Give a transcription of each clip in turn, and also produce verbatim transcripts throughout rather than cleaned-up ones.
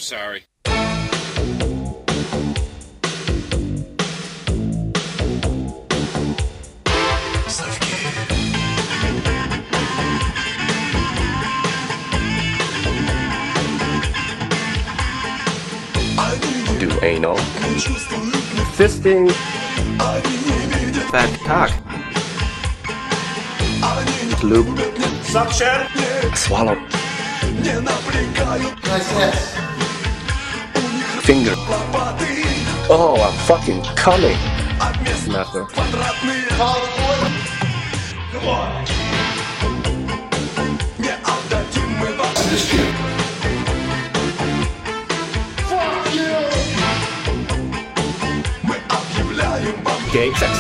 sorry. Do anal. Fisting. Fat cock. Lube. Suction. Swallow. Nice yes. Finger. Oh, I'm fucking coming. Master. Come on. Gay sex.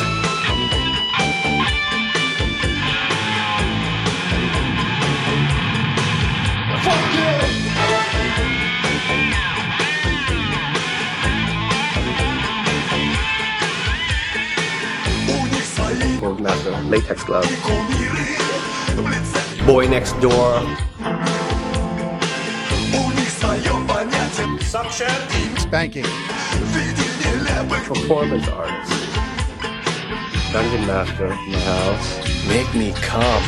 Gold master. Latex glove. Boy next door. Suction. Spanking. Performance artist. Dungeon master in the house. Make me come.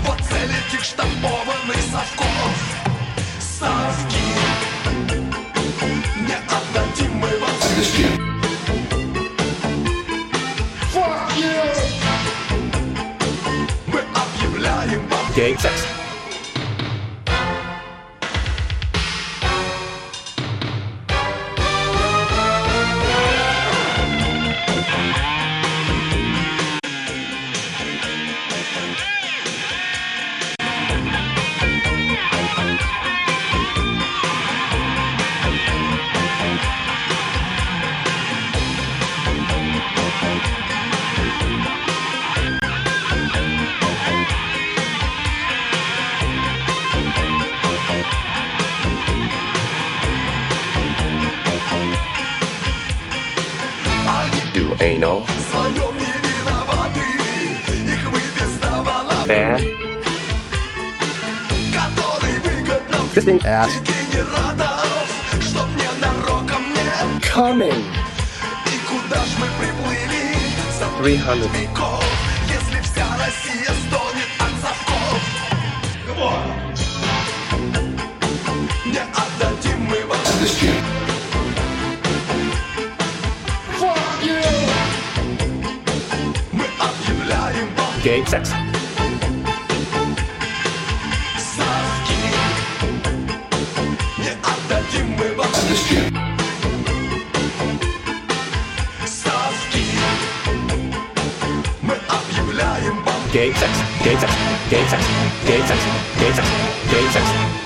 Gay sex. Do anal. Bad. Fisting. Ass. Coming. three hundred. Come on. Gay sex. Gay sex. Gay sex. Gay sex. Gay sex. Gay sex. Gay sex.